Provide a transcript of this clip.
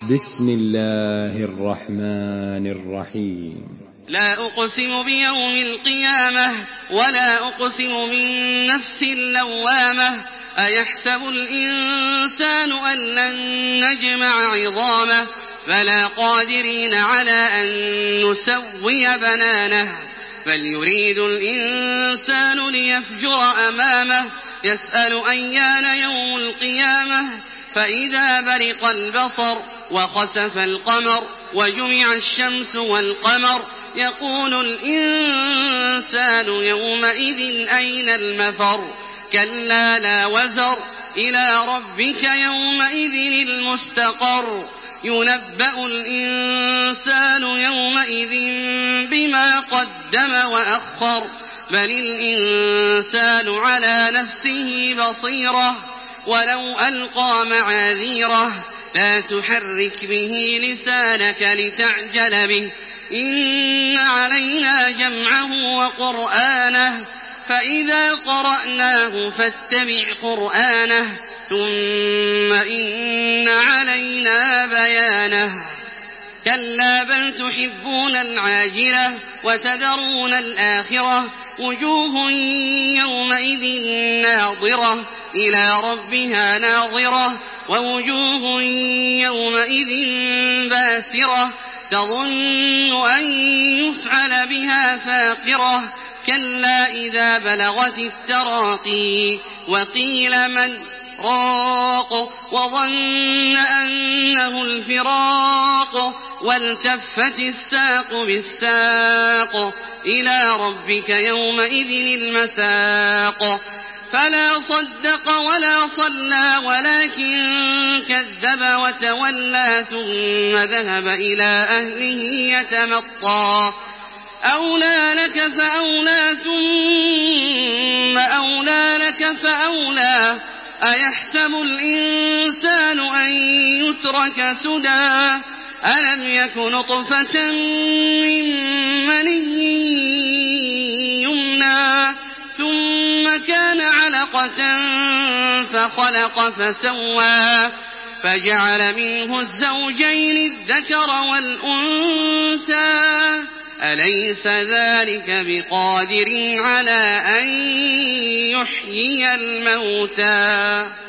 بسم الله الرحمن الرحيم. لا أقسم بيوم القيامة ولا أقسم بالنفس اللوامة أيحسب الإنسان أن لن نجمع عظامه بلى قادرين على أن نسوي بنانه بل يريد الإنسان ليفجر أمامه يسأل أيان يوم القيامة فإذا برق البصر وخسف القمر وجمع الشمس والقمر يقول الإنسان يومئذ أين المفر كلا لا وزر إلى ربك يومئذ المستقر ينبأ الإنسان يومئذ بما قدم وأخر بل الإنسان على نفسه بصيرة ولو ألقى معاذيره لا تحرك به لسانك لتعجل به إن علينا جمعه وقرآنه فإذا قرأناه فاتبع قرآنه ثم إن علينا بيانه كلا بل تحبون العاجلة وتذرون الآخرة وجوه يومئذ ناظرة إلى ربها ناظرة ووجوه يومئذ باسرة تظن أن يفعل بها فاقرة كلا إذا بلغت التراقي وقيل من راق وظن أنه الفراق والتفت الساق بالساق إلى ربك يومئذ المساق فلا صدق ولا صلى ولكن كذب وتولى ثم ذهب إلى أهله يتمطى أولى لك فأولى ثم أولى لك فأولى أيحسب الإنسان أن يترك سدى ألم يك نطفة من مني يمنى ثم كان علقة فخلق فسوى فجعل منه الزوجين الذكر والأنثى أليس ذلك بقادر على أن يحيي الموتى